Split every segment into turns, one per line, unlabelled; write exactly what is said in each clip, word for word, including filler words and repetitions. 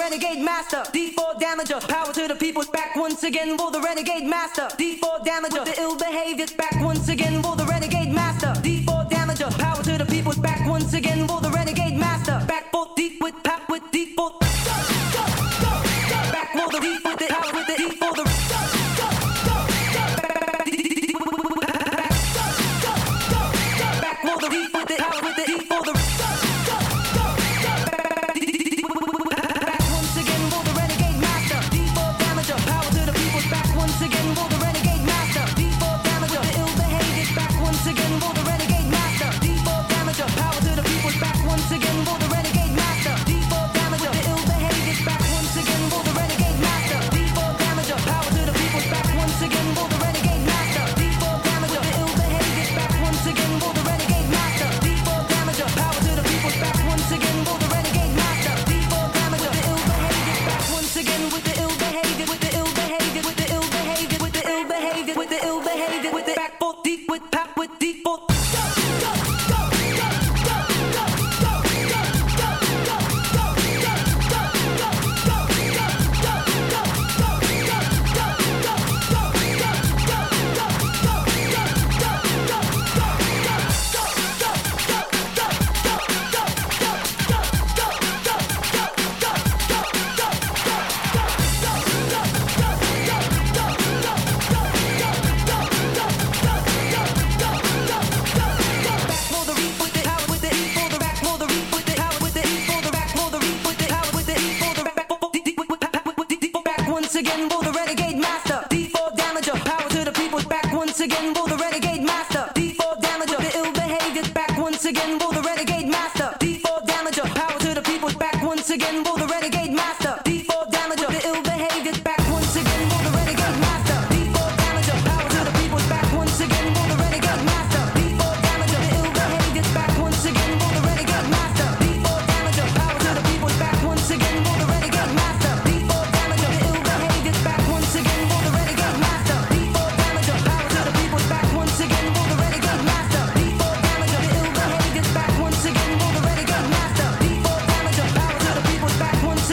renegade master. D four damager, power to the people. Back once again for the renegade master. D four damager, with the ill behavior. Back once again for the renegade master. D four damager, power to the people. Back once again for the renegade master. Back for deep with pop with D four. Back for the deep with the power with the D for the. Back for the deep with the power with the D for the. Once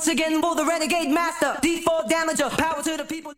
once again for the renegade master. D four damager, power to the people.